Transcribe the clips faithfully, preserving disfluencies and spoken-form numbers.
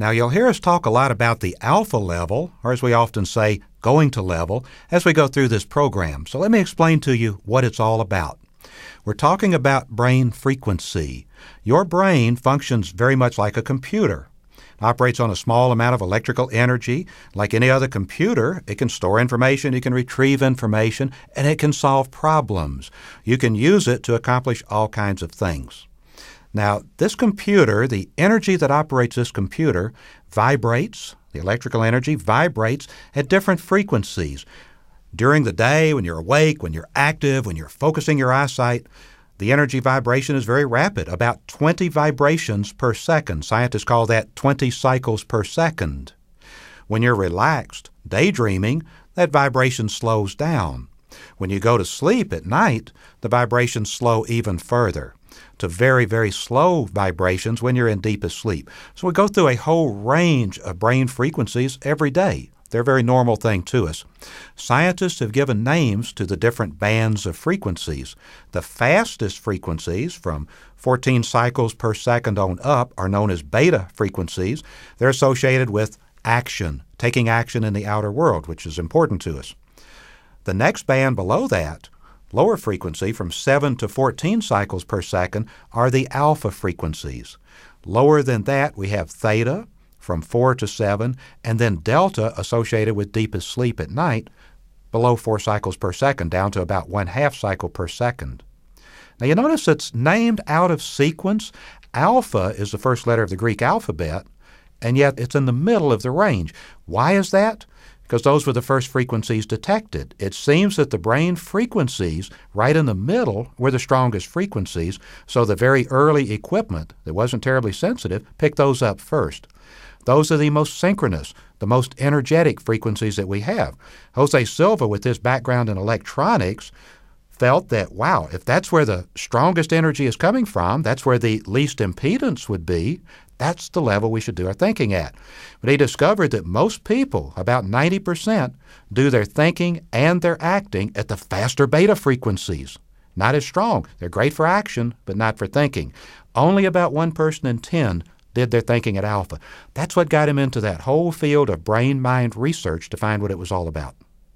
Now, you'll hear us talk a lot about the alpha level, or as we often say, going to level, as we go through this program. So let me explain to you what it's all about. We're talking about brain frequency. Your brain functions very much like a computer. It operates on a small amount of electrical energy. Like any other computer, it can store information, it can retrieve information, and it can solve problems. You can use it to accomplish all kinds of things. Now, this computer, the energy that operates this computer, vibrates. The electrical energy vibrates at different frequencies. During the day, when you're awake, when you're active, when you're focusing your eyesight, the energy vibration is very rapid, about twenty vibrations per second. Scientists call that twenty cycles per second. When you're relaxed, daydreaming, that vibration slows down. When you go to sleep at night, the vibrations slow even further to very, very slow vibrations when you're in deepest sleep. So we go through a whole range of brain frequencies every day. They're a very normal thing to us. Scientists have given names to the different bands of frequencies. The fastest frequencies, from fourteen cycles per second on up, are known as beta frequencies. They're associated with action, taking action in the outer world, which is important to us. The next band below that, lower frequency, from seven to fourteen cycles per second, are the alpha frequencies. Lower than that, we have theta, from four to seven, and then delta, associated with deepest sleep at night, below four cycles per second, down to about one half cycle per second. Now you notice it's named out of sequence. Alpha is the first letter of the Greek alphabet, and yet it's in the middle of the range. Why is that? Because those were the first frequencies detected. It seems that the brain frequencies right in the middle were the strongest frequencies, so the very early equipment that wasn't terribly sensitive picked those up first. Those are the most synchronous, the most energetic frequencies that we have. Jose Silva, with his background in electronics, felt that, wow, if that's where the strongest energy is coming from, that's where the least impedance would be, that's the level we should do our thinking at. But he discovered that most people, about ninety percent, do their thinking and their acting at the faster beta frequencies. Not as strong. They're great for action, but not for thinking. Only about one person in ten did their thinking at alpha. That's what got him into that whole field of brain-mind research to find what it was all about.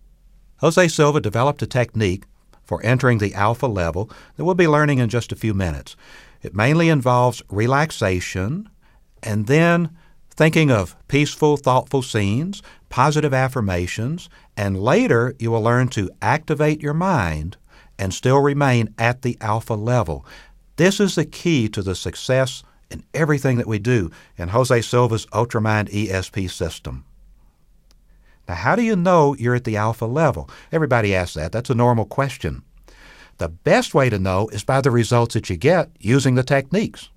Jose Silva developed a technique for entering the alpha level that we'll be learning in just a few minutes. It mainly involves relaxation and then thinking of peaceful, thoughtful scenes, positive affirmations, and later you will learn to activate your mind and still remain at the alpha level. This is the key to the success in everything that we do in Jose Silva's Ultramind E S P system. Now, how do you know you're at the alpha level? Everybody asks that. That's a normal question. The best way to know is by the results that you get using the techniques.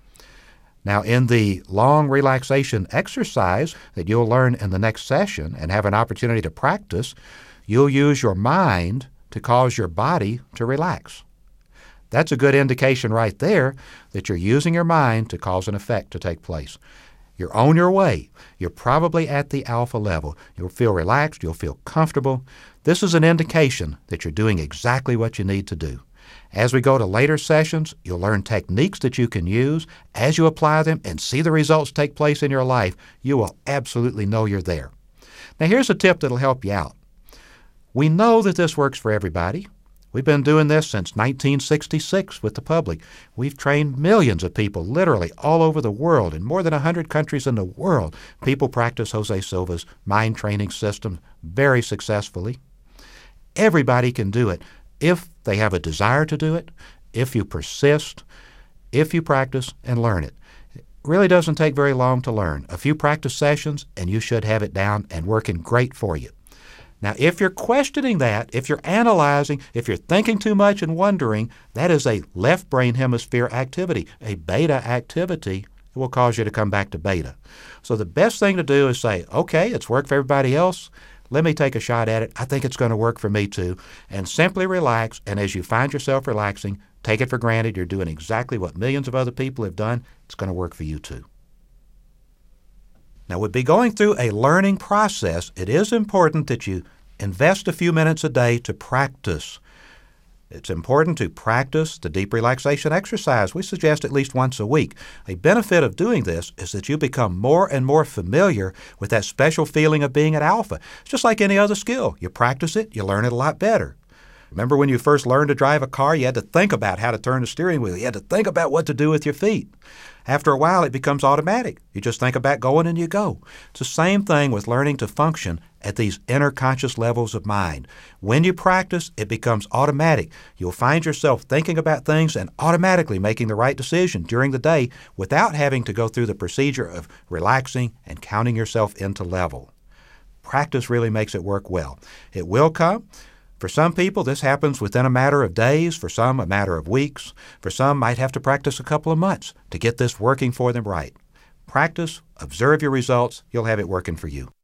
Now, in the long relaxation exercise that you'll learn in the next session and have an opportunity to practice, you'll use your mind to cause your body to relax. That's a good indication right there that you're using your mind to cause an effect to take place. You're on your way. You're probably at the alpha level. You'll feel relaxed. You'll feel comfortable. This is an indication that you're doing exactly what you need to do. As we go to later sessions, you'll learn techniques that you can use. As you apply them and see the results take place in your life, you will absolutely know you're there. Now, here's a tip that'll help you out. We know that this works for everybody. We've been doing this since nineteen sixty-six with the public. We've trained millions of people literally all over the world. In more than one hundred countries in the world, people practice Jose Silva's mind training system very successfully. Everybody can do it if they have a desire to do it, if you persist, if you practice and learn it. It really doesn't take very long to learn. A few practice sessions and you should have it down and working great for you. Now, if you're questioning that, if you're analyzing, if you're thinking too much and wondering, that is a left brain hemisphere activity, a beta activity that will cause you to come back to beta. So the best thing to do is say, okay, it's worked for everybody else. Let me take a shot at it. I think it's going to work for me too. And simply relax. And as you find yourself relaxing, take it for granted you're doing exactly what millions of other people have done. It's going to work for you too. Now, we'll be going through a learning process. It is important that you invest a few minutes a day to practice. It's important to practice the deep relaxation exercise. We suggest at least once a week. A benefit of doing this is that you become more and more familiar with that special feeling of being at alpha. It's just like any other skill. You practice it, you learn it a lot better. Remember when you first learned to drive a car, you had to think about how to turn the steering wheel. You had to think about what to do with your feet. After a while, it becomes automatic. You just think about going and you go. It's the same thing with learning to function at these inner conscious levels of mind. When you practice, it becomes automatic. You'll find yourself thinking about things and automatically making the right decision during the day without having to go through the procedure of relaxing and counting yourself into level. Practice really makes it work well. It will come. For some people, this happens within a matter of days. For some, a matter of weeks. For some, might have to practice a couple of months to get this working for them right. Practice, observe your results, you'll have it working for you.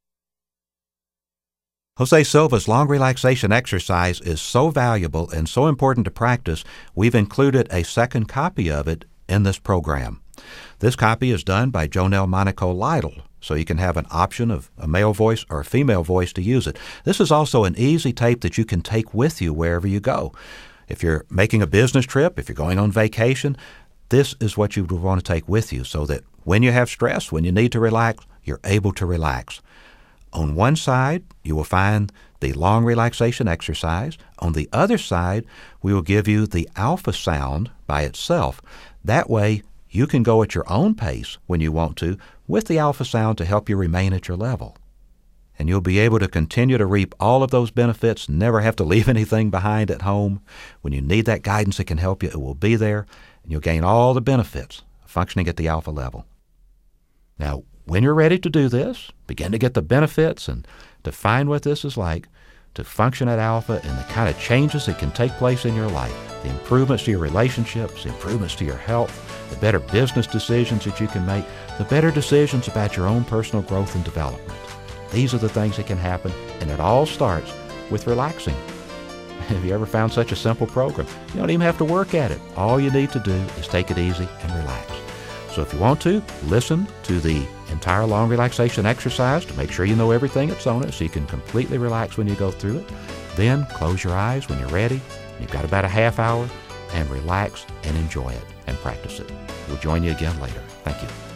Jose Silva's long relaxation exercise is so valuable and so important to practice, we've included a second copy of it in this program. This copy is done by Jonelle Monaco Lytle, so you can have an option of a male voice or a female voice to use it. This is also an easy tape that you can take with you wherever you go. If you're making a business trip, if you're going on vacation, this is what you would want to take with you so that when you have stress, when you need to relax, you're able to relax. On one side, you will find the long relaxation exercise. On the other side, we will give you the alpha sound by itself. That way, you can go at your own pace when you want to with the alpha sound to help you remain at your level. And you'll be able to continue to reap all of those benefits, never have to leave anything behind at home. When you need that guidance that can help you, it will be there, and you'll gain all the benefits of functioning at the alpha level. Now, when you're ready to do this, begin to get the benefits and to find what this is like, to function at alpha and the kind of changes that can take place in your life, the improvements to your relationships, the improvements to your health, the better business decisions that you can make, the better decisions about your own personal growth and development. These are the things that can happen, and it all starts with relaxing. Have you ever found such a simple program? You don't even have to work at it. All you need to do is take it easy and relax. So if you want to, listen to the entire long relaxation exercise to make sure you know everything that's on it so you can completely relax when you go through it. Then close your eyes when you're ready. You've got about a half hour, and relax and enjoy it and practice it. We'll join you again later. Thank you.